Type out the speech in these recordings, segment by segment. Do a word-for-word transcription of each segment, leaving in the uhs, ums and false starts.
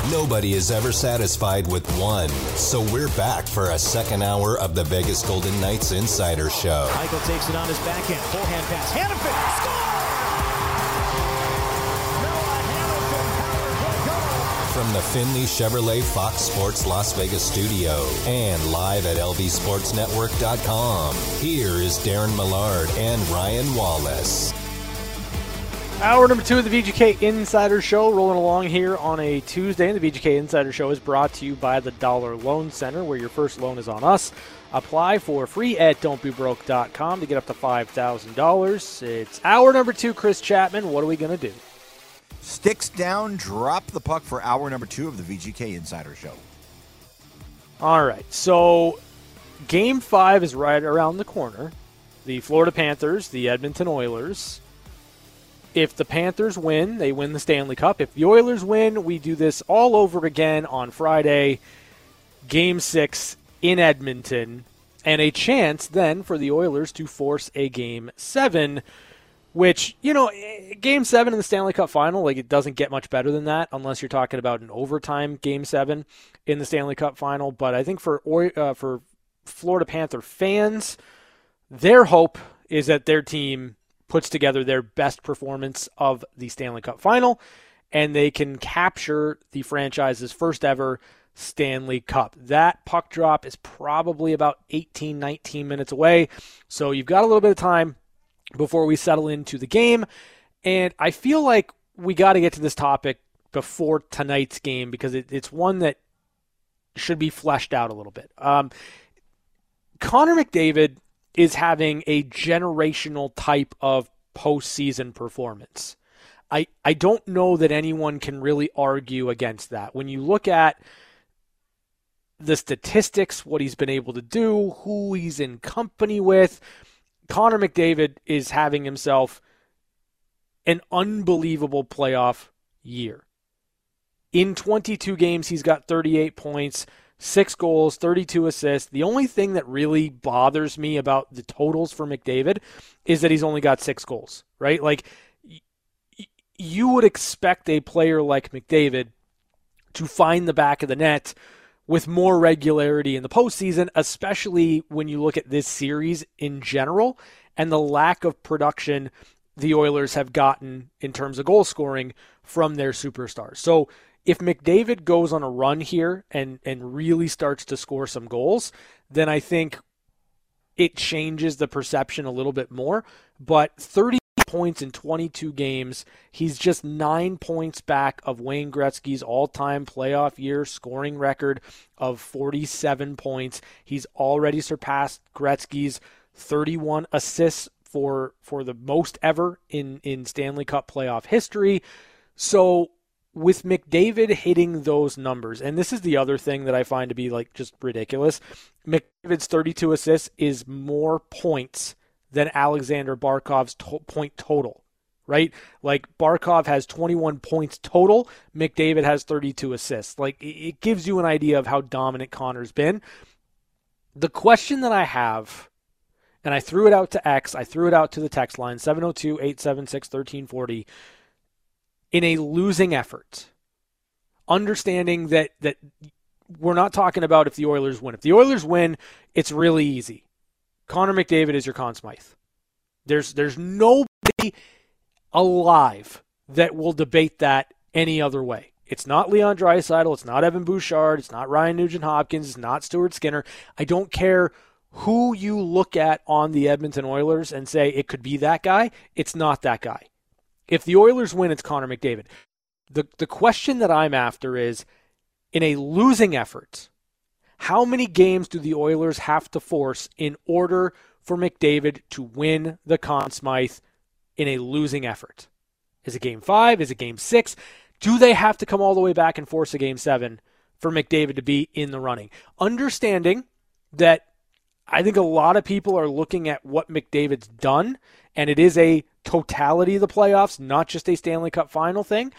Nobody is ever satisfied with one, so we're back for a second hour of the Vegas Golden Knights Insider Show. Michael takes it on his backhand, forehand pass, Hanifin, score! From the Finley Chevrolet Fox Sports Las Vegas studio and live at L V Sports Network dot com, here is Darren Millard and Ryan Wallace. Hour number two of the V G K Insider Show, rolling along here on a Tuesday. And the V G K Insider Show is brought to you by the Dollar Loan Center, where your first loan is on us. Apply for free at don't be broke dot com to get up to five thousand dollars. It's hour number two, Chris Chapman. What are we going to do? Sticks down, drop the puck for hour number two of the V G K Insider Show. All right, so game five is right around the corner. The Florida Panthers, the Edmonton Oilers. If the Panthers win, they win the Stanley Cup. If the Oilers win, we do this all over again on Friday. Game six in Edmonton. And a chance then for the Oilers to force a game seven, which, you know, game seven in the Stanley Cup final, like, it doesn't get much better than that unless you're talking about an overtime game seven in the Stanley Cup final. But I think for uh, for Florida Panther fans, their hope is that their team puts together their best performance of the Stanley Cup final, and they can capture the franchise's first ever Stanley Cup. That puck drop is probably about eighteen, nineteen minutes away, so you've got a little bit of time before we settle into the game, and I feel like we got to get to this topic before tonight's game because it, it's one that should be fleshed out a little bit. Um, Connor McDavid is having a generational type of postseason performance. I, I don't know that anyone can really argue against that. When you look at the statistics, what he's been able to do, who he's in company with, Connor McDavid is having himself an unbelievable playoff year. In twenty-two games, he's got thirty-eight points, six goals, thirty-two assists. The only thing that really bothers me about the totals for McDavid is that he's only got six goals, right? Like, y- you would expect a player like McDavid to find the back of the net with more regularity in the postseason, especially when you look at this series in general and the lack of production the Oilers have gotten in terms of goal scoring from their superstars. So if McDavid goes on a run here and, and really starts to score some goals, then I think it changes the perception a little bit more. But thirty points in twenty-two games, he's just nine points back of Wayne Gretzky's all-time playoff year scoring record of forty-seven points. He's already surpassed Gretzky's thirty-one assists for for the most ever in, in Stanley Cup playoff history. So with McDavid hitting those numbers, and this is the other thing that I find to be like just ridiculous, McDavid's thirty-two assists is more points than Alexander Barkov's to- point total, right? Like, Barkov has twenty-one points total, McDavid has thirty-two assists. Like, it gives you an idea of how dominant Connor's been. The question that I have, and I threw it out to X, I threw it out to the text line, seven oh two, eight seven six, one three four oh, in a losing effort, understanding that that we're not talking about if the Oilers win. If the Oilers win, it's really easy. Connor McDavid is your Conn Smythe. There's there's nobody alive that will debate that any other way. It's not Leon Draisaitl. It's not Evan Bouchard. It's not Ryan Nugent-Hopkins. It's not Stuart Skinner. I don't care who you look at on the Edmonton Oilers and say it could be that guy. It's not that guy. If the Oilers win, it's Connor McDavid. The the question that I'm after is, in a losing effort, how many games do the Oilers have to force in order for McDavid to win the Conn Smythe in a losing effort? Is it game five? Is it game six? Do they have to come all the way back and force a game seven for McDavid to be in the running? Understanding that I think a lot of people are looking at what McDavid's done, and it is a totality of the playoffs, not just a Stanley Cup final thing.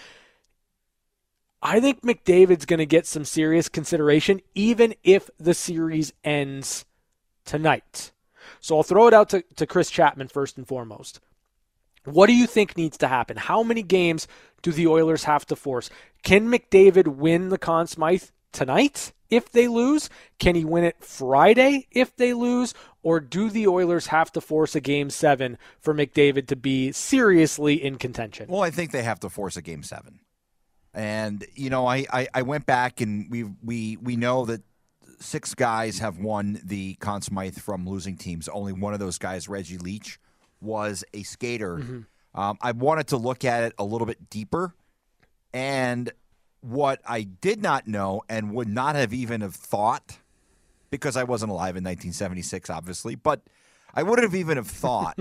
I think McDavid's going to get some serious consideration, even if the series ends tonight. So I'll throw it out to, to Chris Chapman first and foremost. What do you think needs to happen? How many games do the Oilers have to force? Can McDavid win the Conn Smythe tonight if they lose? Can he win it Friday if they lose? Or do the Oilers have to force a game seven for McDavid to be seriously in contention? Well, I think they have to force a game seven. And, you know, I, I, I went back and we we we know that six guys have won the Conn Smythe from losing teams. Only one of those guys, Reggie Leach, was a skater. Mm-hmm. Um, I wanted to look at it a little bit deeper. And what I did not know and would not have even have thought, because I wasn't alive in nineteen seventy-six, obviously, but I wouldn't have even have thought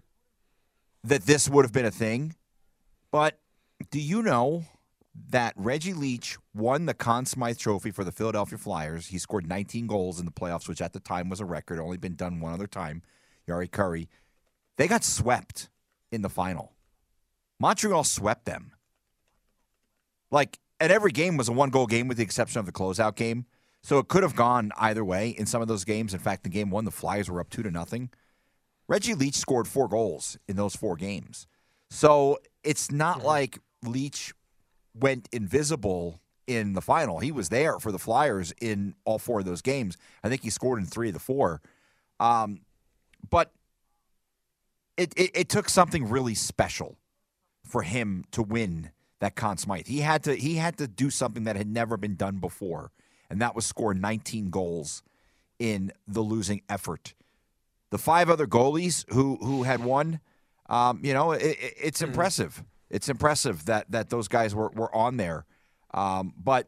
that this would have been a thing. But do you know that Reggie Leach won the Conn Smythe Trophy for the Philadelphia Flyers? He scored nineteen goals in the playoffs, which at the time was a record, only been done one other time, Jari Kurri. They got swept in the final. Montreal swept them. Like, and every game was a one-goal game with the exception of the closeout game. So it could have gone either way in some of those games. In fact, in game one, the Flyers were up two to nothing. Reggie Leach scored four goals in those four games. So it's not mm-hmm. like Leach went invisible in the final. He was there for the Flyers in all four of those games. I think he scored in three of the four. Um, but it, it, it took something really special for him to win that Conn Smythe. He had to he had to do something that had never been done before, and that was score nineteen goals in the losing effort. The five other goalies who who had won, um, you know, it, it, it's mm-hmm. impressive. It's impressive that that those guys were, were on there. Um, but,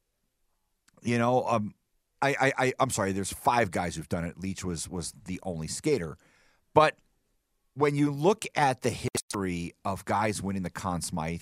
you know, um, I, I, I, I'm sorry, there's five guys who've done it. Leach was was the only skater. But when you look at the history of guys winning the Conn Smythe,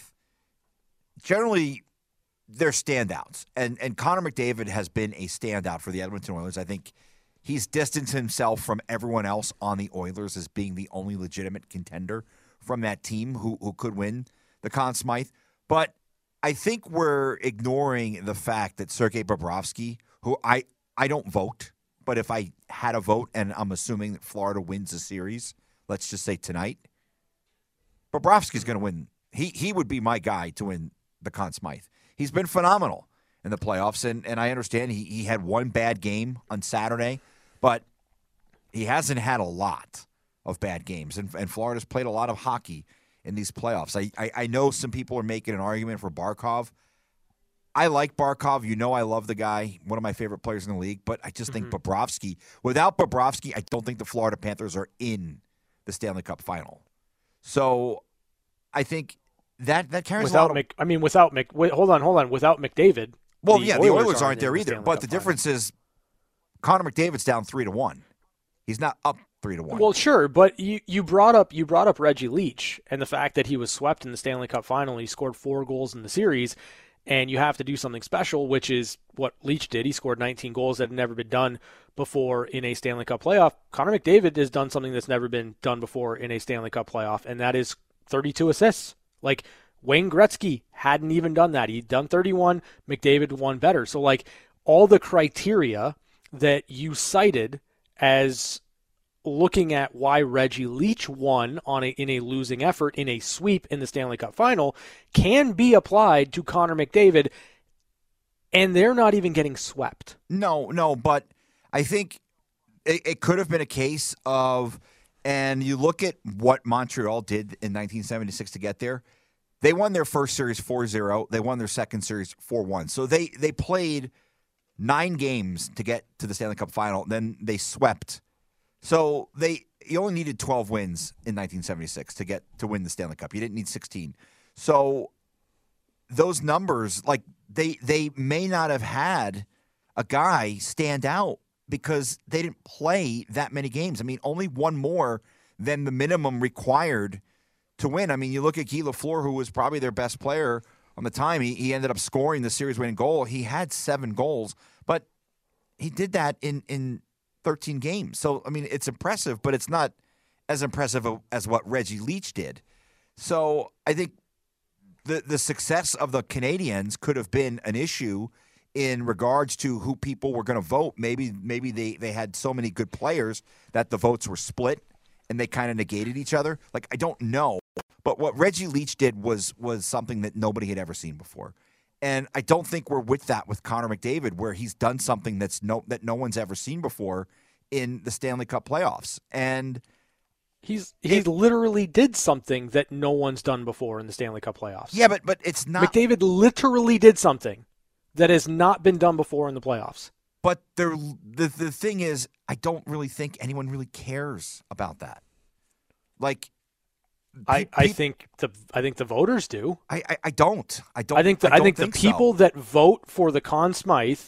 generally they're standouts. And, and Connor McDavid has been a standout for the Edmonton Oilers. I think he's distanced himself from everyone else on the Oilers as being the only legitimate contender from that team who, who could win the Conn Smythe. But I think we're ignoring the fact that Sergei Bobrovsky, who I, I don't vote, but if I had a vote and I'm assuming that Florida wins the series, let's just say tonight, Bobrovsky's going to win. He he would be my guy to win the Conn Smythe. He's been phenomenal in the playoffs, and, and I understand he, he had one bad game on Saturday, but he hasn't had a lot of bad games, and, and Florida's played a lot of hockey in these playoffs. I, I, I know some people are making an argument for Barkov. I like Barkov. You know I love the guy, one of my favorite players in the league, but I just mm-hmm. think Bobrovsky, without Bobrovsky, I don't think the Florida Panthers are in the Stanley Cup final. So I think that that carries without a lot of, Mc, I mean, without Mc, wait, hold on, hold on. Without McDavid, well, the yeah, Oilers the Oilers aren't, aren't there the either. Stanley But Cup the final. difference is Connor McDavid's down three to one. He's not up three to one. Well, sure, but you, you brought up you brought up Reggie Leach and the fact that he was swept in the Stanley Cup final. He scored four goals in the series, and you have to do something special, which is what Leach did. He scored nineteen goals that had never been done before in a Stanley Cup playoff. Connor McDavid has done something that's never been done before in a Stanley Cup playoff, and that is thirty-two assists. Like, Wayne Gretzky hadn't even done that. He'd done thirty-one. McDavid won better. So, like, all the criteria that you cited as looking at why Reggie Leach won on a, in a losing effort, in a sweep in the Stanley Cup final, can be applied to Connor McDavid, and they're not even getting swept. No, no, but I think it, it could have been a case of, and you look at what Montreal did in nineteen seventy-six to get there. They won their first series four zero. They won their second series four one. So they, they played nine games to get to the Stanley Cup final. Then they swept. So they you only needed twelve wins in nineteen seventy-six to get to win the Stanley Cup. You didn't need sixteen. So those numbers, like they they may not have had a guy stand out because they didn't play that many games. I mean, only one more than the minimum required to win. I mean, you look at Guy Lafleur, who was probably their best player on the time. He he ended up scoring the series-winning goal. He had seven goals, but he did that in in thirteen games. So, I mean, it's impressive, but it's not as impressive as what Reggie Leach did. So, I think the the success of the Canadiens could have been an issue in regards to who people were going to vote. Maybe maybe they, they had so many good players that the votes were split and they kind of negated each other. Like, I don't know. But what Reggie Leach did was was something that nobody had ever seen before. And I don't think we're with that with Connor McDavid, where he's done something that's no that no one's ever seen before in the Stanley Cup playoffs. And he's he it, literally did something that no one's done before in the Stanley Cup playoffs. Yeah, but but it's not. McDavid literally did something that has not been done before in the playoffs. But there, the the thing is, I don't really think anyone really cares about that. Like. I, pe- I think the I think the voters do. I, I, I don't. I don't. I think the, I, I think, think the people so. that vote for the Conn Smythe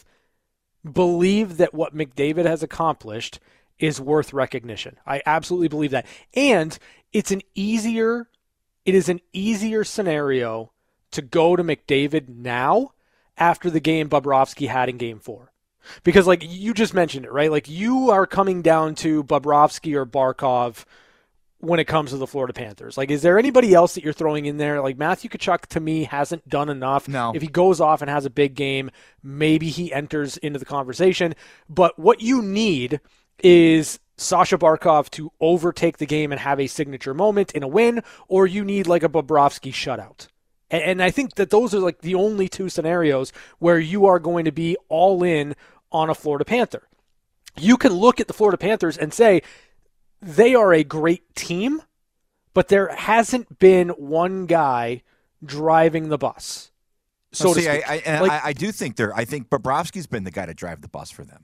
believe that what McDavid has accomplished is worth recognition. I absolutely believe that, and it's an easier it is an easier scenario to go to McDavid now after the game Bobrovsky had in Game Four, because like you just mentioned it, right? Like you are coming down to Bobrovsky or Barkov when it comes to the Florida Panthers. Like, is there anybody else that you're throwing in there? Like, Matthew Tkachuk, to me, hasn't done enough. No. If he goes off and has a big game, maybe he enters into the conversation. But what you need is Sasha Barkov to overtake the game and have a signature moment in a win, or you need, like, a Bobrovsky shutout. And, and I think that those are, like, the only two scenarios where you are going to be all in on a Florida Panther. You can look at the Florida Panthers and say, they are a great team, but there hasn't been one guy driving the bus. So well, to see, speak. I, I, like, I, I do think they're. I think Bobrovsky's been the guy to drive the bus for them.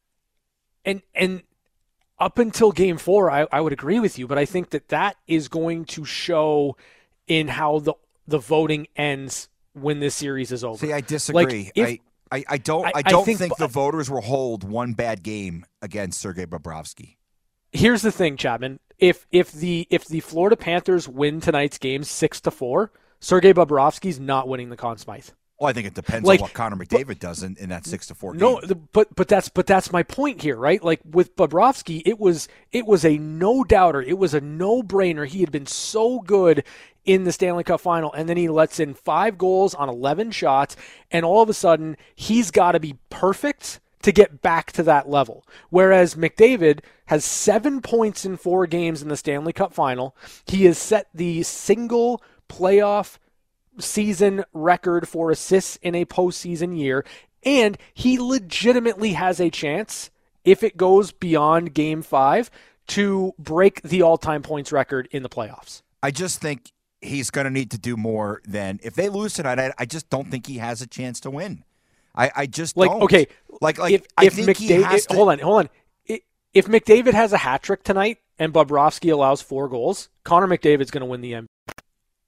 And and up until Game Four, I, I would agree with you, but I think that that is going to show in how the the voting ends when this series is over. See, I disagree. Like, if, I, I, I don't. I, I don't think, think the voters will hold one bad game against Sergei Bobrovsky. Here's the thing, Chapman. If if the if the Florida Panthers win tonight's game six to four, Sergei Bobrovsky's not winning the Conn Smythe. Well, I think it depends like, on what Connor McDavid but, does in, in that six to four game. No, the, but but that's but that's my point here, right? Like with Bobrovsky, it was it was a no doubter. It was a no brainer. He had been so good in the Stanley Cup final, and then he lets in five goals on eleven shots, and all of a sudden he's got to be perfect to get back to that level. Whereas McDavid has seven points in four games in the Stanley Cup final. He has set the single playoff season record for assists in a postseason year, and he legitimately has a chance, if it goes beyond Game five, to break the all-time points record in the playoffs. I just think he's going to need to do more than, if they lose tonight, I, I just don't think he has a chance to win. I, I just like don't. okay, like like if, I if think McDavid, he has to, hold on, hold on. If McDavid has a hat trick tonight and Bobrovsky allows four goals, Connor McDavid's going to win the M V P.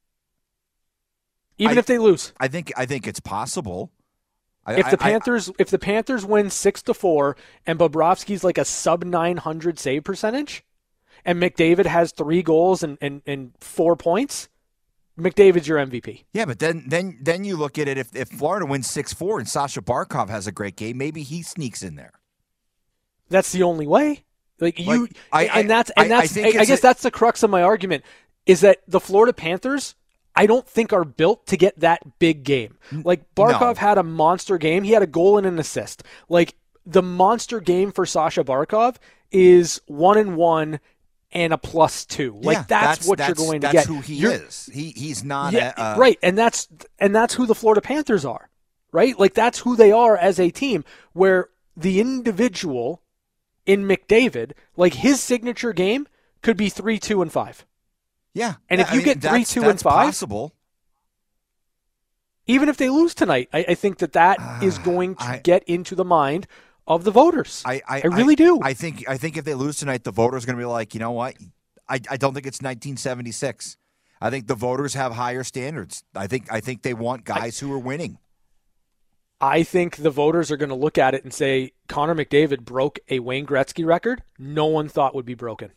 Even I, if they lose, I think I think it's possible. I, if the I, Panthers I, if the Panthers win six to four and Bobrovsky's like a sub nine hundred save percentage, and McDavid has three goals and, and, and four points, McDavid's your M V P. Yeah, but then then then you look at it, if if Florida wins six four and Sasha Barkov has a great game, maybe he sneaks in there. That's the only way. Like you like, I, and that's I, and that's I, I, I guess a, that's the crux of my argument, is that the Florida Panthers, I don't think, are built to get that big game. Like Barkov no. had a monster game. He had a goal and an assist. Like the monster game for Sasha Barkov is one and one and a plus two. Like yeah, that's, that's what that's, you're going to that's get. That's who he you're, is. He he's not yeah, a, uh, right, and that's and that's who the Florida Panthers are. Right? Like that's who they are as a team, where the individual in McDavid, like his signature game could be three, two, and five. Yeah. And yeah, if you I get mean, three, that's, two, that's and five, possible. Even if they lose tonight, I, I think that that uh, is going to I, get into the mind of the voters. I, I, I really I, do. I think I think if they lose tonight, the voters are going to be like, you know what? I, I don't think it's nineteen seventy-six. I think the voters have higher standards. I think I think they want guys I, who are winning. I think the voters are going to look at it and say, Connor McDavid broke a Wayne Gretzky record no one thought would be broken.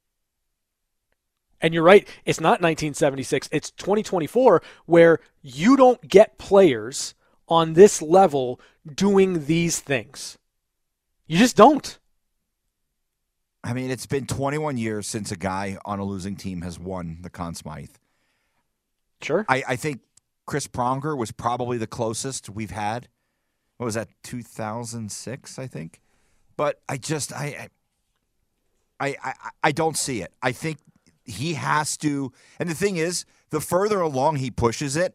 And you're right, it's not nineteen seventy-six, it's twenty twenty-four, where you don't get players on this level doing these things. You just don't. I mean, it's been twenty-one years since a guy on a losing team has won the Conn Smythe. Sure. I, I think Chris Pronger was probably the closest we've had. What was that, two thousand six, I think? But I just, I, I, I, I don't see it. I think he has to. And the thing is, the further along he pushes it,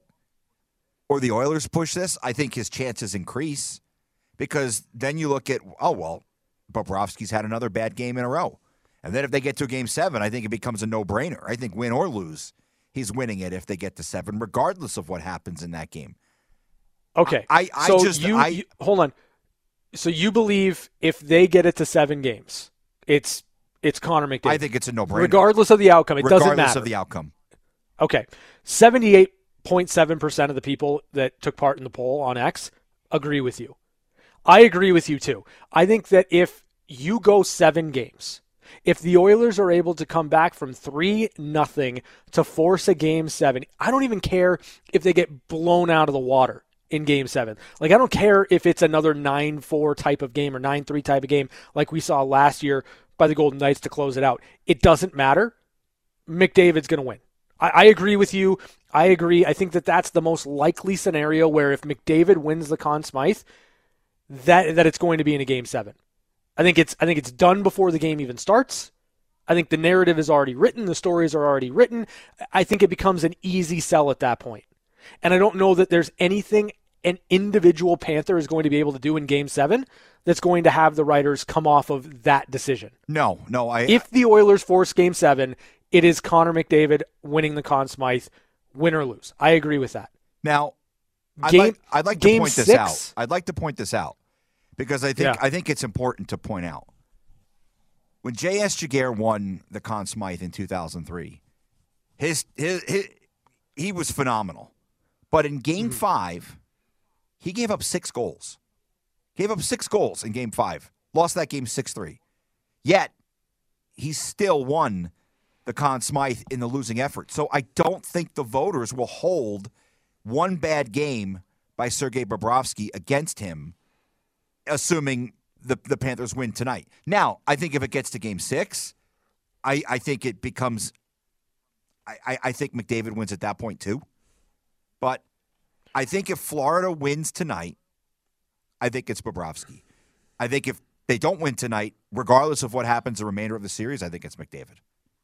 or the Oilers push this, I think his chances increase. Because then you look at, oh, well, Bobrovsky's had another bad game in a row. And then if they get to game seven, I think it becomes a no-brainer. I think win or lose, he's winning it if they get to seven, regardless of what happens in that game. Okay. I, I so just you, I, you hold on. So you believe if they get it to seven games, it's it's Connor McDavid? I think it's a no-brainer. Regardless of the outcome. It regardless doesn't matter. Regardless of the outcome. Okay. seventy-eight point seven percent of the people that took part in the poll on X agree with you. I agree with you too. I think that if you go seven games, if the Oilers are able to come back from three nothing to force a game seven, I don't even care if they get blown out of the water in game seven. Like, I don't care if it's another nine four type of game or nine three type of game like we saw last year by the Golden Knights to close it out. It doesn't matter. McDavid's going to win. I, I agree with you. I agree. I think that that's the most likely scenario where if McDavid wins the Conn Smythe, that that it's going to be in a game seven. I think it's I think it's done before the game even starts. I think the narrative is already written, the stories are already written. I think it becomes an easy sell at that point. And I don't know that there's anything an individual Panther is going to be able to do in game seven that's going to have the writers come off of that decision. No, no. I If the Oilers force game seven, it is Connor McDavid winning the Conn Smythe, win or lose. I agree with that. Now, I'd game, like, I'd like to game point six, this out. I'd like to point this out. Because I think Yeah. I think it's important to point out. When J S. Giguère won the Conn Smythe in two thousand three, his, his, his he was phenomenal. But in Game mm-hmm. five, he gave up six goals. Gave up six goals in Game five. Lost that game six three. Yet, he still won the Conn Smythe in the losing effort. So I don't think the voters will hold one bad game by Sergei Bobrovsky against him, assuming the, the Panthers win tonight. Now, I think if it gets to game six, I, I think it becomes I, I think McDavid wins at that point too. But I think if Florida wins tonight, I think it's Bobrovsky. I think if they don't win tonight, regardless of what happens the remainder of the series, I think it's McDavid.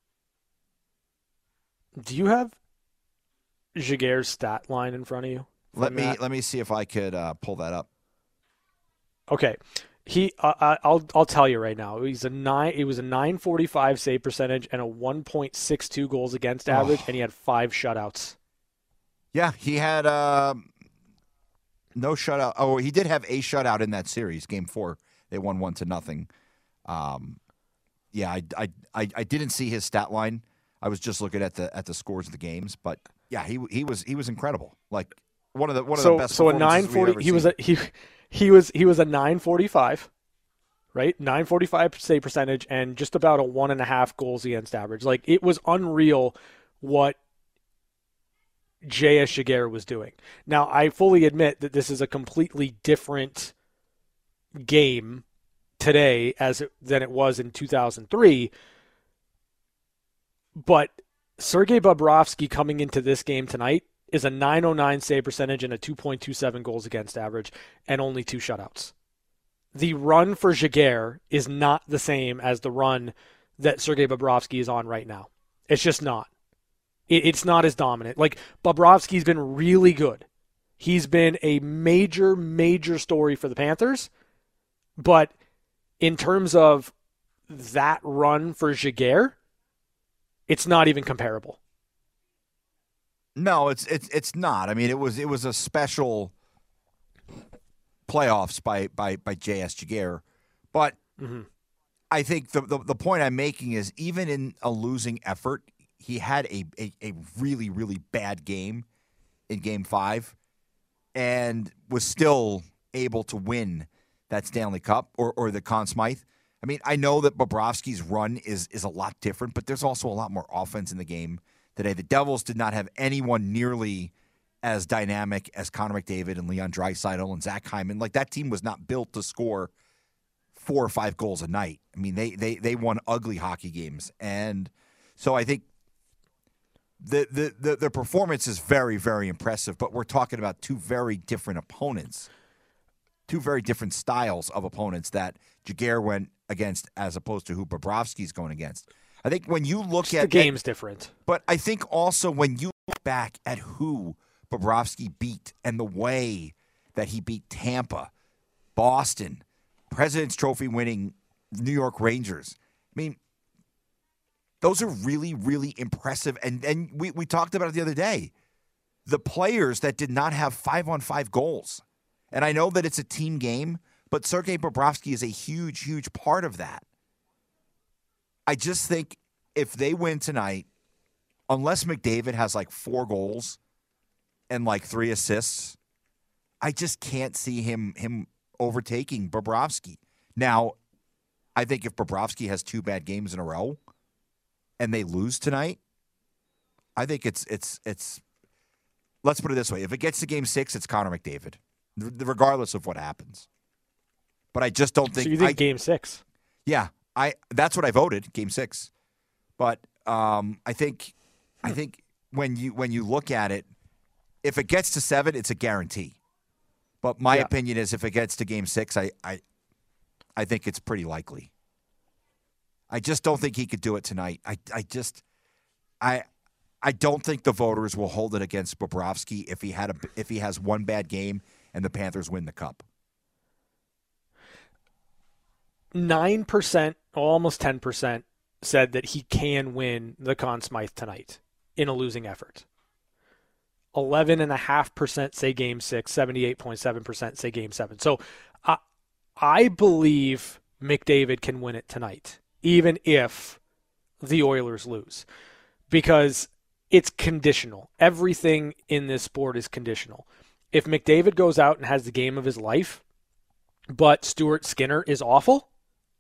Do you have Giguère's stat line in front of you? Let me that? let me see if I could uh, pull that up. Okay, he. Uh, I'll I'll tell you right now. He's a nine. It was a nine forty-five save percentage and a one point six two goals against average, oh. and he had five shutouts. Yeah, he had uh, no shutout. Oh, he did have a shutout in that series, Game Four. They won one to nothing. Um, yeah, I, I I I didn't see his stat line. I was just looking at the at the scores of the games, but yeah, he he was he was incredible. Like one of the one of so, the best. So a nine forty. He seen. was a he. He was he was a nine forty-five, right? nine forty-five save percentage and just about a one and a half goals against average. Like, it was unreal what J S. Giguère was doing. Now, I fully admit that this is a completely different game today as it, than it was in two thousand three. But Sergei Bobrovsky coming into this game tonight is a nine oh nine save percentage and a two point two seven goals against average and only two shutouts. The run for Giguère is not the same as the run that Sergei Bobrovsky is on right now. It's just not. It, it's not as dominant. Like, Bobrovsky's been really good. He's been a major, major story for the Panthers. But in terms of that run for Giguère, it's not even comparable. No, it's it's it's not. I mean, it was it was a special playoffs by by by J S. Giguère, but mm-hmm. I think the, the the point I'm making is even in a losing effort, he had a, a a really really bad game in Game Five, and was still able to win that Stanley Cup or or the Conn Smythe. I mean, I know that Bobrovsky's run is is a lot different, but there's also a lot more offense in the game today. The Devils did not have anyone nearly as dynamic as Connor McDavid and Leon Draisaitl and Zach Hyman. Like, that team was not built to score four or five goals a night. I mean, they they they won ugly hockey games. And so I think the the the, the performance is very, very impressive, but we're talking about two very different opponents, two very different styles of opponents that Giguère went against as opposed to who Bobrovsky's going against. I think when you look Just at the game's at, different. But I think also when you look back at who Bobrovsky beat and the way that he beat Tampa, Boston, President's Trophy winning New York Rangers. I mean, those are really, really impressive. And and we, we talked about it the other day. The players that did not have five-on-five goals. And I know that it's a team game, but Sergei Bobrovsky is a huge, huge part of that. I just think if they win tonight, unless McDavid has like four goals and like three assists, I just can't see him him overtaking Bobrovsky. Now, I think if Bobrovsky has two bad games in a row and they lose tonight, I think it's it's it's let's put it this way. If it gets to game six, it's Connor McDavid, regardless of what happens. But I just don't think So you think I, game six? Yeah, I that's what I voted, game six. But um, I think I think when you when you look at it, if it gets to seven, it's a guarantee. But my Yeah. opinion is if it gets to game six, I, I I think it's pretty likely. I just don't think he could do it tonight. I I just I I don't think the voters will hold it against Bobrovsky if he had a if he has one bad game and the Panthers win the cup. nine percent, almost ten percent, said that he can win the Conn Smythe tonight in a losing effort. eleven point five percent say game six, seventy-eight point seven percent say game seven. So I, I believe McDavid can win it tonight, even if the Oilers lose, because it's conditional. Everything in this sport is conditional. If McDavid goes out and has the game of his life, but Stuart Skinner is awful,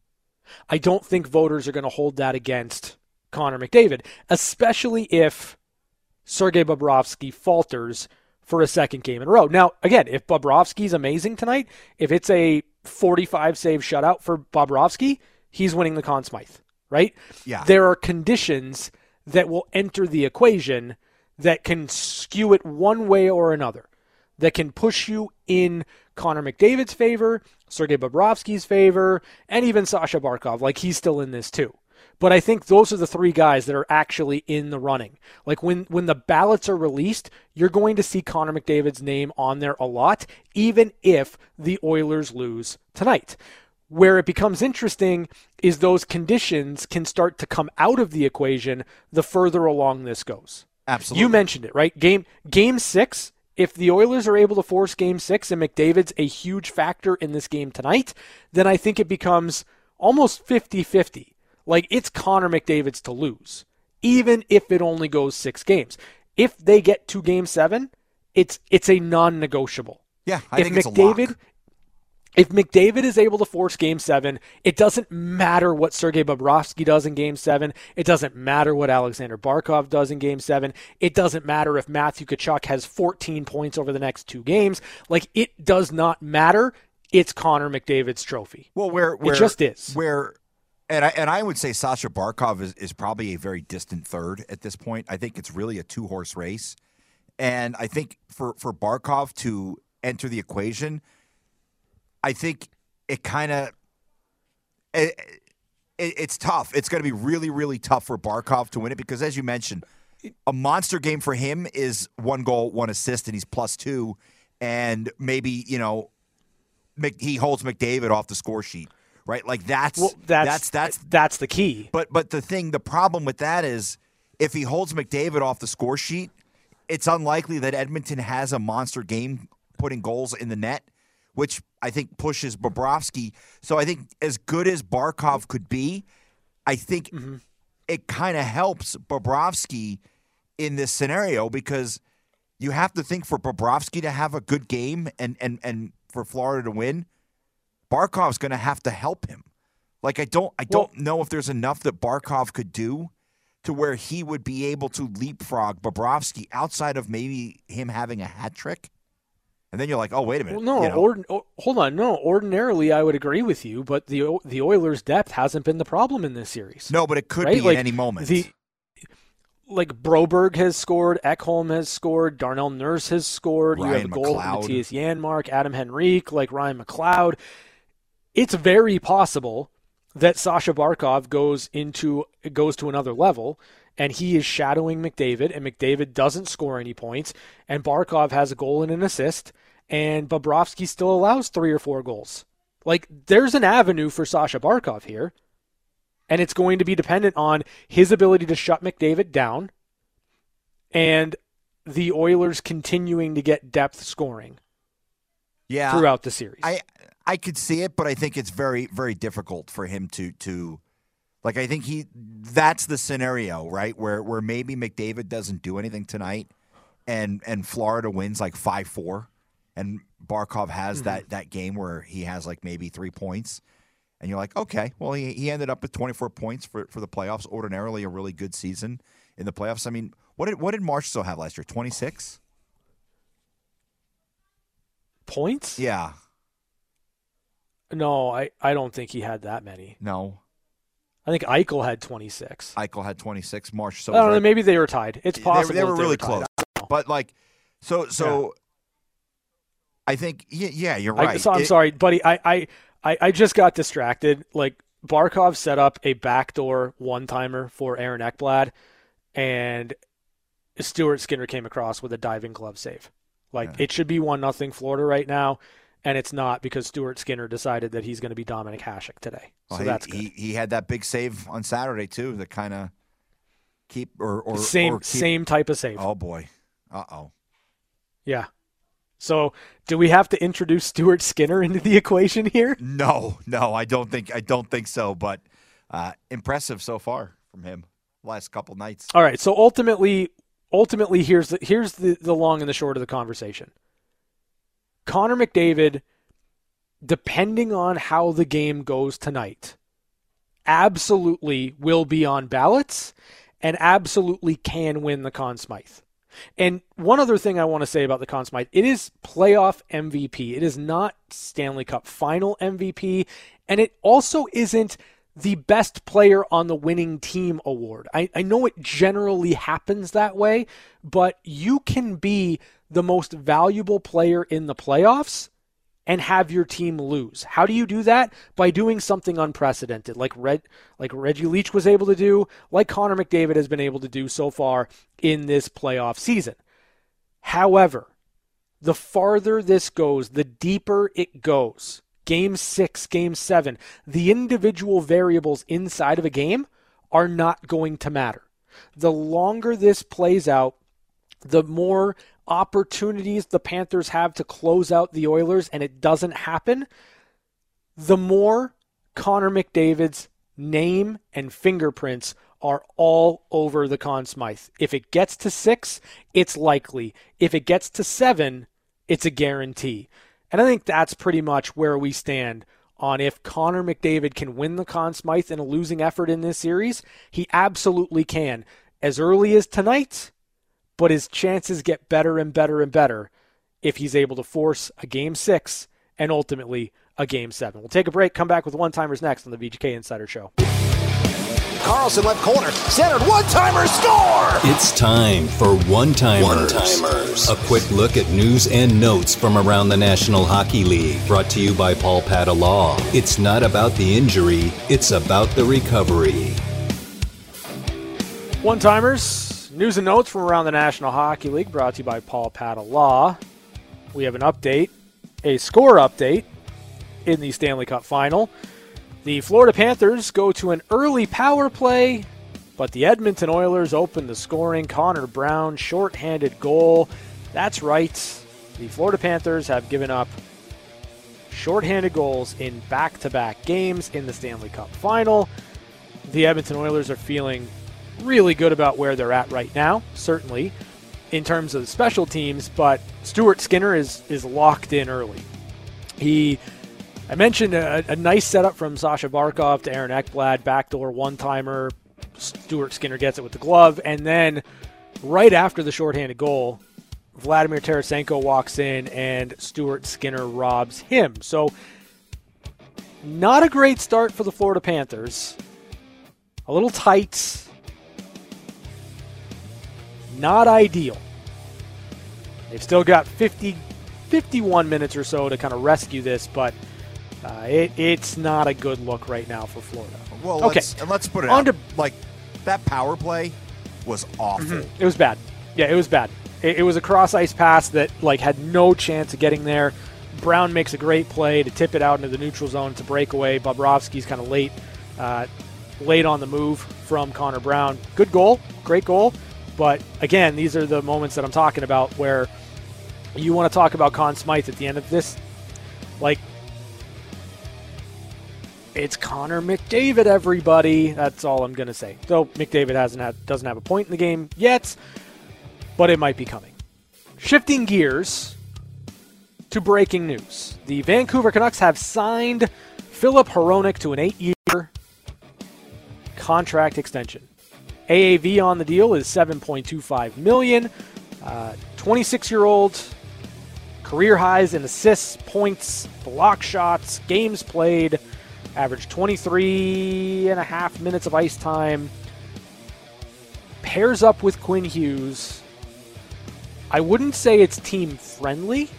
I don't think voters are going to hold that against Connor McDavid, especially if Sergei Bobrovsky falters for a second game in a row. Now, again, if Bobrovsky's amazing tonight, if it's a forty-five save shutout for Bobrovsky, he's winning the Conn Smythe, right? Yeah. There are conditions that will enter the equation that can skew it one way or another, that can push you in Connor McDavid's favor, Sergei Bobrovsky's favor, and even Sasha Barkov. Like, he's still in this too. But I think those are the three guys that are actually in the running. Like, when, when the ballots are released, you're going to see Connor McDavid's name on there a lot, even if the Oilers lose tonight. Where it becomes interesting is those conditions can start to come out of the equation the further along this goes. Absolutely. You mentioned it, right? Game game six, if the Oilers are able to force game six and McDavid's a huge factor in this game tonight, then I think it becomes almost fifty-fifty. Like, it's Connor McDavid's to lose, even if it only goes six games. If they get to game seven, it's it's a non-negotiable. Yeah, I if think McDavid, it's a lock. If McDavid is able to force game seven, it doesn't matter what Sergei Bobrovsky does in game seven. It doesn't matter what Alexander Barkov does in game seven. It doesn't matter if Matthew Tkachuk has fourteen points over the next two games. Like, it does not matter. It's Connor McDavid's trophy. Well, where, where it just is. Where, and I and I would say Sasha Barkov is, is probably a very distant third at this point. I think it's really a two horse race, and I think for for Barkov to enter the equation, I think it kind of it, it, it's tough. It's going to be really, really tough for Barkov to win it because, as you mentioned, a monster game for him is one goal, one assist, and he's plus two, and maybe you know he holds McDavid off the score sheet, right? Like that's Well, that's, that's that's that's the key. But but the thing, the problem with that is if he holds McDavid off the score sheet, it's unlikely that Edmonton has a monster game putting goals in the net, which I think pushes Bobrovsky. So I think as good as Barkov could be, I think mm-hmm. it kind of helps Bobrovsky in this scenario because you have to think for Bobrovsky to have a good game and and, and for Florida to win, Barkov's going to have to help him. Like I don't I don't well, know if there's enough that Barkov could do to where he would be able to leapfrog Bobrovsky outside of maybe him having a hat trick. And then you're like, oh, wait a minute. Well, no, you know? ord- oh, hold on. No, ordinarily I would agree with you, but the the Oilers' depth hasn't been the problem in this series. No, but it could right? be like, at any moment. The, like Broberg has scored, Ekholm has scored, Darnell Nurse has scored. Ryan you have a goal McLeod. from Matthias Janmark, Adam Henrique, like Ryan McLeod. It's very possible that Sasha Barkov goes into goes to another level, and he is shadowing McDavid, and McDavid doesn't score any points, and Barkov has a goal and an assist, and Bobrovsky still allows three or four goals. Like, there's an avenue for Sasha Barkov here, and it's going to be dependent on his ability to shut McDavid down and the Oilers continuing to get depth scoring yeah, throughout the series. I I could see it, but I think it's very, very difficult for him to to like I think he that's the scenario, right? Where where maybe McDavid doesn't do anything tonight and and Florida wins like five four and Barkov has mm-hmm. that that game where he has like maybe three points. And you're like, okay, well, he, he ended up with twenty-four points for, for the playoffs, ordinarily a really good season in the playoffs. I mean, what did what did Marchessault have last year? twenty-six? Points? Yeah. No, I, I don't think he had that many. No. I think Eichel had twenty-six. Eichel had twenty-six. Marchessault. I don't know, maybe they were tied. It's possible. They, they were they really were close. But, like, so, so yeah. I think, yeah, yeah you're right. I, so, I'm it, sorry, buddy. I, I, I, I just got distracted. Like, Barkov set up a backdoor one-timer for Aaron Ekblad, and Stuart Skinner came across with a diving glove save. Like, yeah. It should be one nothing Florida right now, and it's not because Stuart Skinner decided that he's going to be Dominic Hasek today. So well, he, that's good. He, he had that big save on Saturday, too, that kind of keep or, or same or keep, same type of save. Oh, boy. Uh-oh. Yeah. So, do we have to introduce Stuart Skinner into the equation here? No, no, I don't think I don't think so. But uh, impressive so far from him last couple nights. All right. So ultimately, ultimately, here's the here's the, the long and the short of the conversation. Connor McDavid, depending on how the game goes tonight, absolutely will be on ballots and absolutely can win the Conn Smythe. And one other thing I want to say about the Conn Smythe, it is playoff M V P. It is not Stanley Cup final M V P, and it also isn't the best player on the winning team award. I, I know it generally happens that way, but you can be the most valuable player in the playoffs and have your team lose. How do you do that? By doing something unprecedented, like Red, like Reggie Leach was able to do, like Connor McDavid has been able to do so far in this playoff season. However, the farther this goes, the deeper it goes. Game six, game seven, the individual variables inside of a game are not going to matter. The longer this plays out, the more opportunities the Panthers have to close out the Oilers, and it doesn't happen, the more Connor McDavid's name and fingerprints are all over the Conn Smythe. If it gets to six, it's likely. If it gets to seven, it's a guarantee. And I think that's pretty much where we stand on if Connor McDavid can win the Conn Smythe in a losing effort in this series. He absolutely can. As early as tonight, but his chances get better and better and better if he's able to force a game six and ultimately a game seven. We'll take a break, come back with one-timers next on the V G K Insider Show. Carlson left corner, centered, one-timer, score! It's time for One-Timers. One-Timers. A quick look at news and notes from around the National Hockey League. Brought to you by Paul Pata Law. It's not about the injury, it's about the recovery. One-Timers, news and notes from around the National Hockey League, brought to you by Paul Pata Law. We have an update, a score update in the Stanley Cup Final. The Florida Panthers go to an early power play, but the Edmonton Oilers open the scoring. Connor Brown, shorthanded goal. That's right. The Florida Panthers have given up shorthanded goals in back-to-back games in the Stanley Cup Final. The Edmonton Oilers are feeling really good about where they're at right now, certainly in terms of special teams, but Stuart Skinner is is locked in early. He, I mentioned a, a nice setup from Sasha Barkov to Aaron Ekblad, backdoor one-timer. Stuart Skinner gets it with the glove, and then right after the shorthanded goal, Vladimir Tarasenko walks in and Stuart Skinner robs him. So not a great start for the Florida Panthers. A little tight. Not ideal. They've still got fifty, fifty-one minutes or so to kind of rescue this, but Uh, it, it's not a good look right now for Florida. Well, okay. let's, and let's put it On out. to- Like, that power play was awful. Mm-hmm. It was bad. Yeah, it was bad. It, it was a cross-ice pass that like had no chance of getting there. Brown makes a great play to tip it out into the neutral zone to break away. Bobrovsky's kind of late, uh, late on the move from Connor Brown. Good goal, great goal. But again, these are the moments that I'm talking about where you want to talk about Conn Smythe at the end of this. Like, it's Connor McDavid, everybody. That's all I'm going to say. Though McDavid hasn't had, doesn't have a point in the game yet, but it might be coming. Shifting gears to breaking news. The Vancouver Canucks have signed Filip Hronek to an eight-year contract extension. A A V on the deal is seven point two five million dollars. Uh, twenty-six-year-old, career highs in assists, points, block shots, games played, averaged twenty-three and a half minutes of ice time. Pairs up with Quinn Hughes. I wouldn't say it's team friendly,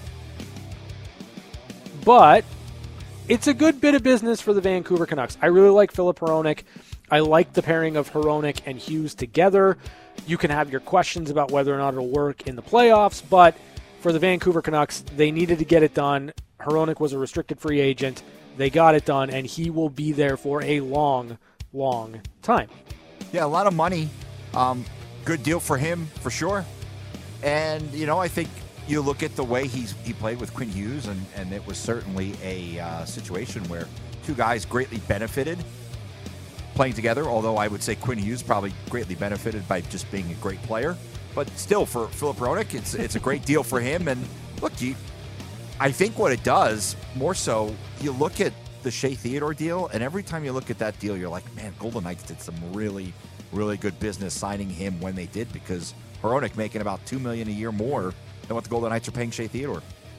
but it's a good bit of business for the Vancouver Canucks. I really like Filip Hronek. I like the pairing of Hronek and Hughes together. You can have your questions about whether or not it'll work in the playoffs, but for the Vancouver Canucks, they needed to get it done. Hronek was a restricted free agent. They got it done, and he will be there for a long, long time. Yeah, a lot of money. Um, good deal for him, for sure. And, you know, I think you look at the way he's he played with Quinn Hughes, and, and it was certainly a uh, situation where two guys greatly benefited playing together, although I would say Quinn Hughes probably greatly benefited by just being a great player. But still, for Filip Hronek, it's, it's a great deal for him. And, look, you, I think what it does, more so, you look at the Shea Theodore deal, and every time you look at that deal, you're like, man, Golden Knights did some really, really good business signing him when they did, because Hronek making about two million dollars a year more than what the Golden Knights are paying Shea Theodore.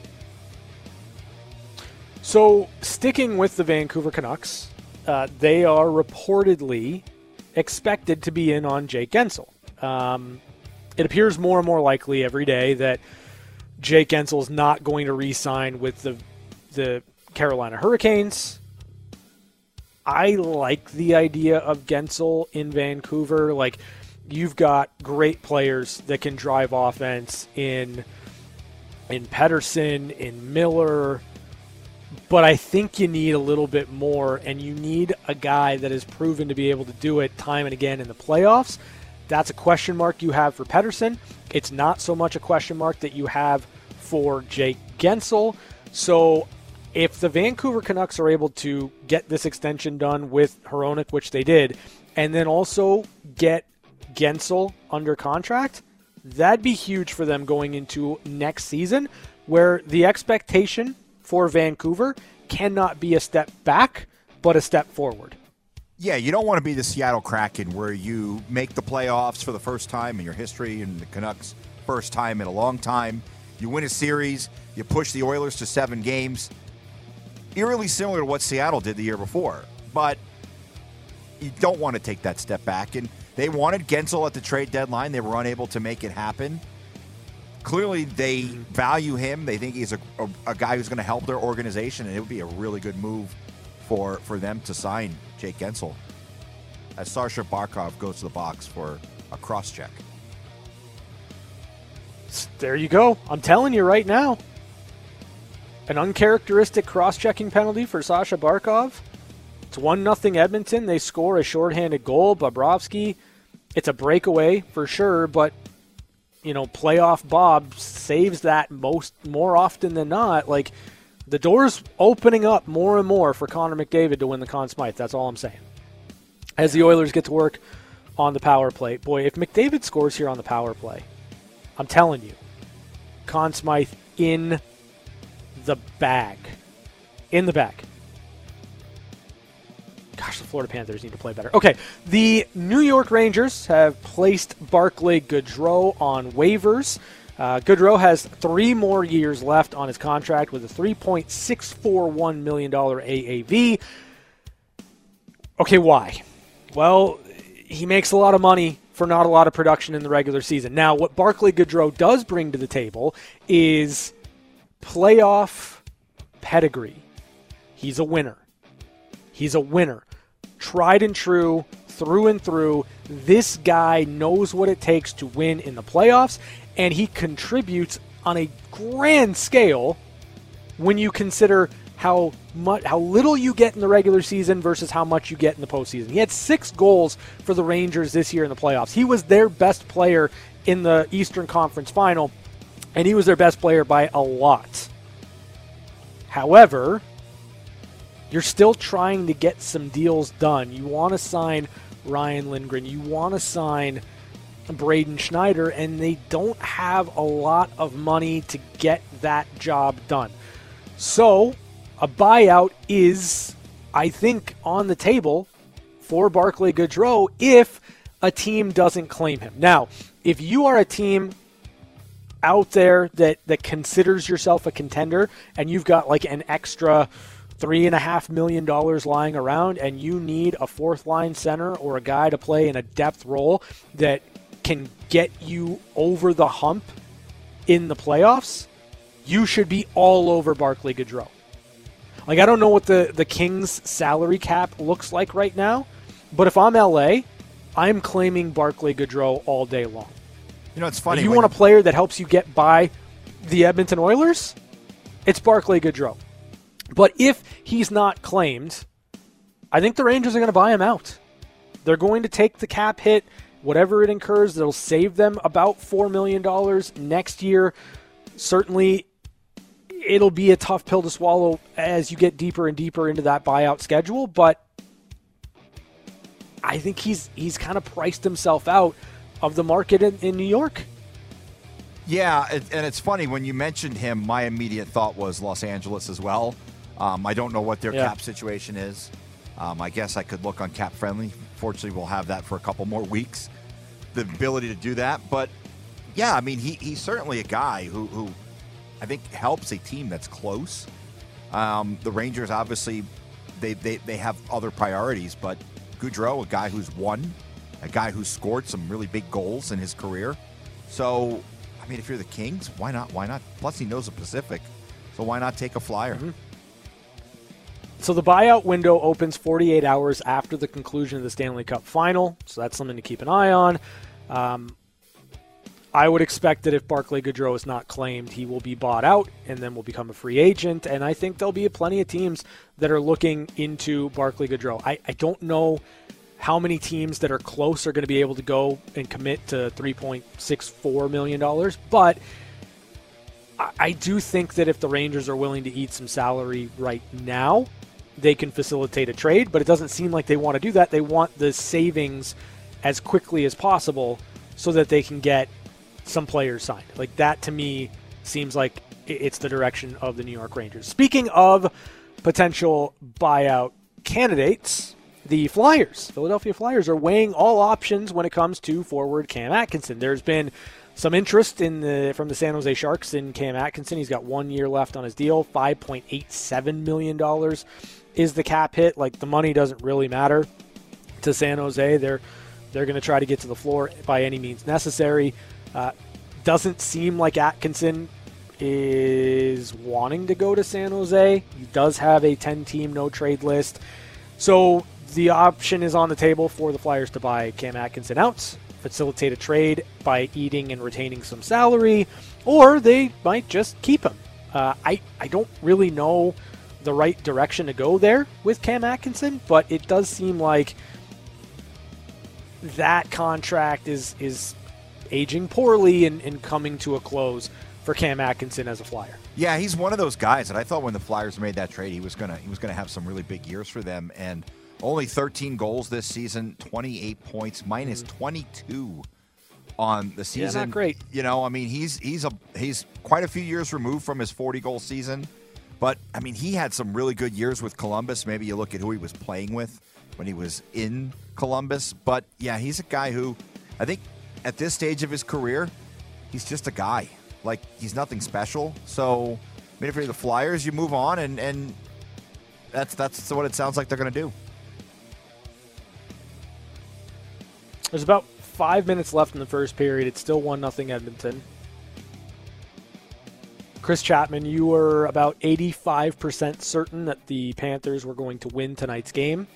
So, sticking with the Vancouver Canucks, uh, they are reportedly expected to be in on Jake Guentzel. Um, it appears more and more likely every day that Jake Guentzel is not going to re-sign with the the Carolina Hurricanes. I like the idea of Guentzel in Vancouver. Like, you've got great players that can drive offense in in Pettersson, in Miller, but I think you need a little bit more, and you need a guy that has proven to be able to do it time and again in the playoffs. That's a question mark you have for Pettersson. It's not so much a question mark that you have for Jake Guentzel. So if the Vancouver Canucks are able to get this extension done with Hronek, which they did, and then also get Guentzel under contract, that'd be huge for them going into next season, where the expectation for Vancouver cannot be a step back, but a step forward. Yeah, you don't want to be the Seattle Kraken where you make the playoffs for the first time in your history, and the Canucks first time in a long time. You win a series, you push the Oilers to seven games. Eerily similar to what Seattle did the year before. But you don't want to take that step back. And they wanted Guentzel at the trade deadline. They were unable to make it happen. Clearly, they value him. They think he's a, a, a guy who's going to help their organization, and it would be a really good move for, for them to sign Jake Guentzel, as Sasha Barkov goes to the box for a cross-check. There you go. I'm telling you right now. An uncharacteristic cross-checking penalty for Sasha Barkov. It's one nothing Edmonton. They score a shorthanded goal. Bobrovsky, it's a breakaway for sure, but you know, playoff Bob saves that most more often than not. Like, the door's opening up more and more for Connor McDavid to win the Conn Smythe. That's all I'm saying. As the Oilers get to work on the power play. Boy, if McDavid scores here on the power play, I'm telling you, Conn Smythe in the bag. In the bag. Gosh, the Florida Panthers need to play better. Okay, the New York Rangers have placed Barclay Goodrow on waivers. Uh, Goodrow has three more years left on his contract with a three point six four one million dollars A A V. Okay, why? Well, he makes a lot of money for not a lot of production in the regular season. Now, what Barclay Goodrow does bring to the table is playoff pedigree. He's a winner. He's a winner. Tried and true, through and through. This guy knows what it takes to win in the playoffs, and he contributes on a grand scale when you consider how much, how little you get in the regular season versus how much you get in the postseason. He had six goals for the Rangers this year in the playoffs. He was their best player in the Eastern Conference Final, and he was their best player by a lot. However, you're still trying to get some deals done. You want to sign Ryan Lindgren. You want to sign Braden Schneider, and they don't have a lot of money to get that job done. So a buyout is, I think, on the table for Barclay Goodrow if a team doesn't claim him. Now, if you are a team out there that, that considers yourself a contender and you've got like an extra three and a half million dollars lying around and you need a fourth line center or a guy to play in a depth role that can get you over the hump in the playoffs, you should be all over Barclay Goodrow. Like, I don't know what the, the Kings salary cap looks like right now, but if I'm L A, I'm claiming Barclay Goodrow all day long. You know, it's funny. If you want a player that helps you get by the Edmonton Oilers, it's Barclay Goodrow. But if he's not claimed, I think the Rangers are going to buy him out. They're going to take the cap hit, whatever it incurs. They'll save them about four million dollars next year. Certainly, it'll be a tough pill to swallow as you get deeper and deeper into that buyout schedule, but I think he's he's kind of priced himself out of the market in, in New York. Yeah, it, and it's funny, when you mentioned him, my immediate thought was Los Angeles as well. Um, I don't know what their yeah. cap situation is. Um, I guess I could look on Cap Friendly. Fortunately, we'll have that for a couple more weeks, the ability to do that. But, yeah, I mean, he, he's certainly a guy who, who I think helps a team that's close. Um, the Rangers, obviously, they, they, they have other priorities, but Goodrow, a guy who's won, a guy who's scored some really big goals in his career. So, I mean, if you're the Kings, why not? Why not? Plus, he knows the Pacific, so why not take a flyer? Mm-hmm. So the buyout window opens forty-eight hours after the conclusion of the Stanley Cup Final, so that's something to keep an eye on. Um, I would expect that if Barclay Goodrow is not claimed, he will be bought out and then will become a free agent, and I think there'll be plenty of teams that are looking into Barclay Goodrow. I, I don't know how many teams that are close are going to be able to go and commit to three point six four million dollars, but I, I do think that if the Rangers are willing to eat some salary right now, they can facilitate a trade, but it doesn't seem like they want to do that. They want the savings as quickly as possible so that they can get some players signed. Like, that to me seems like it's the direction of the New York Rangers. Speaking of potential buyout candidates, the Flyers, Philadelphia Flyers, are weighing all options when it comes to forward Cam Atkinson. There's been some interest in the from the San Jose Sharks in Cam Atkinson. He's got one year left on his deal. five point eight seven million dollars is the cap hit. Like, the money doesn't really matter to San Jose. They're they're going to try to get to the floor by any means necessary. Uh, doesn't seem like Atkinson is wanting to go to San Jose. He does have a ten-team no-trade list. So the option is on the table for the Flyers to buy Cam Atkinson out, facilitate a trade by eating and retaining some salary, or they might just keep him. Uh, I, I don't really know the right direction to go there with Cam Atkinson, but it does seem like that contract is is aging poorly and, and coming to a close for Cam Atkinson as a Flyer. Yeah, he's one of those guys that I thought when the Flyers made that trade, he was gonna he was gonna have some really big years for them. And only thirteen goals this season, twenty-eight points, minus mm. twenty-two on the season. Yeah, not great. You know, I mean, he's he's a he's quite a few years removed from his forty goal season. But, I mean, he had some really good years with Columbus. Maybe you look at who he was playing with when he was in Columbus. But, yeah, he's a guy who, I think at this stage of his career, he's just a guy. Like, he's nothing special. So, I mean, if you're the Flyers, you move on, and, and that's that's what it sounds like they're going to do. There's about five minutes left in the first period. It's still one nothing Edmonton. Chris Chapman, you were about eighty-five percent certain that the Panthers were going to win tonight's game.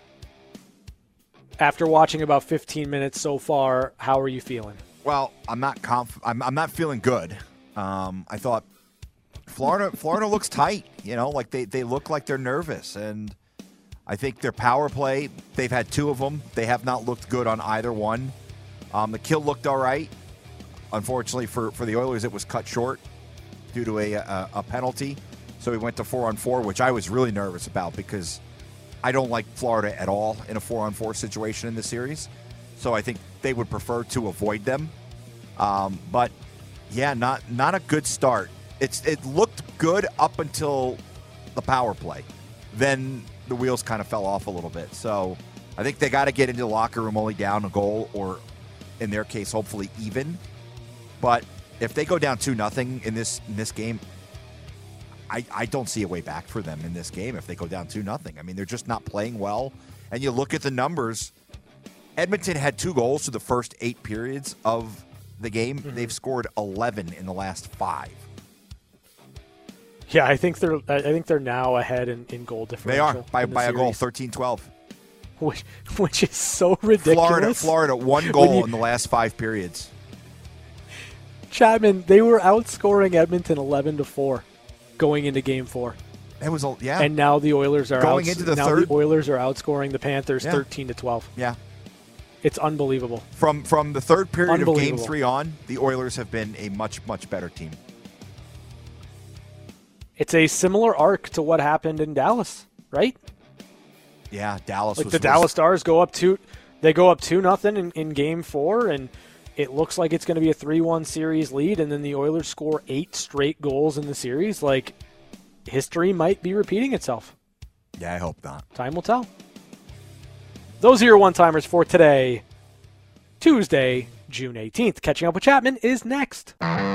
After watching about fifteen minutes so far, how are you feeling? Well, I'm not conf- I'm, I'm not feeling good. Um, I thought Florida Florida looks tight. You know, like they, they look like they're nervous. And I think their power play, they've had two of them. They have not looked good on either one. Um, the kill looked all right. Unfortunately for, for the Oilers, it was cut short due to a, a, a penalty. So we went to four on four, which I was really nervous about because I don't like Florida at all in a four on four situation in this series. So I think they would prefer to avoid them. Um, but, yeah, not not a good start. It's It looked good up until the power play. Then the wheels kind of fell off a little bit. So I think they got to get into the locker room only down a goal or, in their case, hopefully even. But if they go down two nothing in this in this game, I, I don't see a way back for them in this game if they go down two nothing. I mean, they're just not playing well. And you look at the numbers, Edmonton had two goals through the first eight periods of the game. Mm-hmm. They've scored eleven in the last five. Yeah, I think they're I think they're now ahead in, in goal differential. They are by, the by a goal, series. thirteen twelve. Which, which is so ridiculous. Florida, Florida, one goal you, in the last five periods. Chapman, they were outscoring Edmonton eleven to four going into game four. It was a, yeah. And now the Oilers are going outs- into the now third. the Oilers are outscoring the Panthers yeah. thirteen to twelve. Yeah. It's unbelievable. From from the third period of game three on, the Oilers have been a much, much better team. It's a similar arc to what happened in Dallas, right? Yeah, Dallas like was the Dallas Stars go up two they go up two nothing in, in game four, and it looks like it's going to be a three one series lead, and then the Oilers score eight straight goals in the series. Like, history might be repeating itself. Yeah, I hope not. Time will tell. Those are your one-timers for today, Tuesday, June eighteenth. Catching Up with Chapman is next.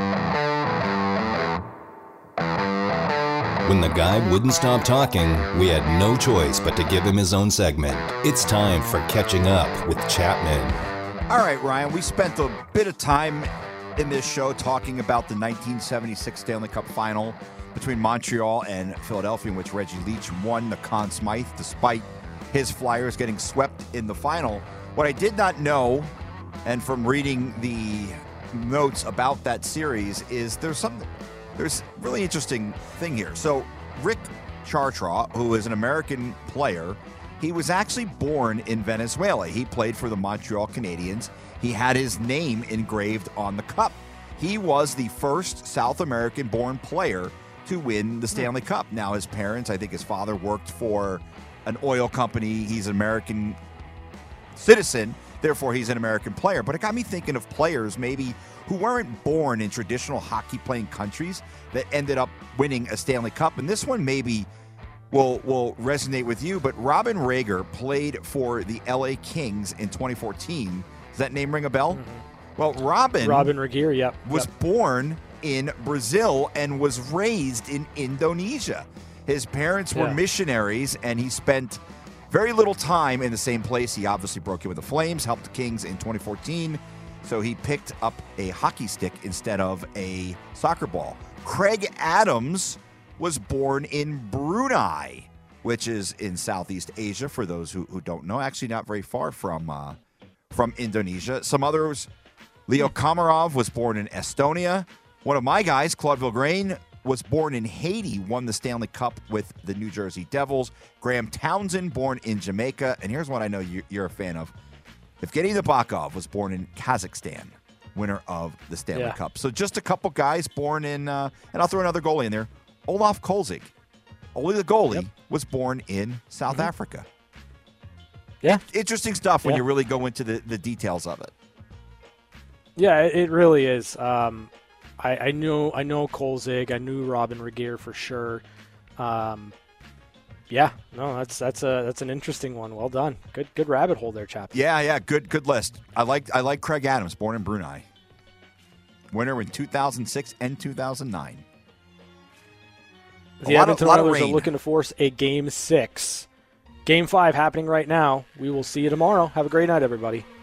When the guy wouldn't stop talking, we had no choice but to give him his own segment. It's time for Catching Up with Chapman. All right, Ryan, we spent a bit of time in this show talking about the nineteen seventy-six Stanley Cup final between Montreal and Philadelphia, in which Reggie Leach won the Conn Smythe despite his Flyers getting swept in the final. What I did not know, and from reading the notes about that series, is there's something there's a really interesting thing here. So Rick Chartraw, who is an American player, he was actually born in Venezuela. He played for the Montreal Canadiens. He had his name engraved on the cup. He was the first South American-born player to win the Stanley Cup. Now, his parents, I think his father worked for an oil company. He's an American citizen, therefore he's an American player. But it got me thinking of players maybe who weren't born in traditional hockey-playing countries that ended up winning a Stanley Cup. And this one maybe will will resonate with you, but Robin Reger played for the L A Kings in twenty fourteen. Does that name ring a bell? Mm-hmm. Well, Robin Robin Reger, yep. was yep. born in Brazil and was raised in Indonesia. His parents were yeah. missionaries, and he spent very little time in the same place. He obviously broke in with the Flames, helped the Kings in twenty fourteen, so he picked up a hockey stick instead of a soccer ball. Craig Adams was born in Brunei, which is in Southeast Asia, for those who, who don't know. Actually not very far from uh, from Indonesia. Some others, Leo Komarov was born in Estonia. One of my guys, Claude Vilgrain, was born in Haiti, won the Stanley Cup with the New Jersey Devils. Graham Townsend, born in Jamaica. And here's what I know you're a fan of. Evgeny Nabokov was born in Kazakhstan, winner of the Stanley yeah. Cup. So just a couple guys born in, uh, and I'll throw another goalie in there, Olaf Kolzig. Only the goalie yep. was born in South mm-hmm. Africa. Yeah. Interesting stuff when yeah. you really go into the, the details of it. Yeah, it really is. Um, I, I knew I know Kolzig. I knew Robin Reger for sure. Um, yeah, no, that's that's a that's an interesting one. Well done. Good good rabbit hole there, chap. Yeah, yeah, good good list. I like I like Craig Adams, born in Brunei. Winner in two thousand six and two thousand nine. The Edmonton Oilers are looking to force a game six. Game five happening right now. We will see you tomorrow. Have a great night, everybody.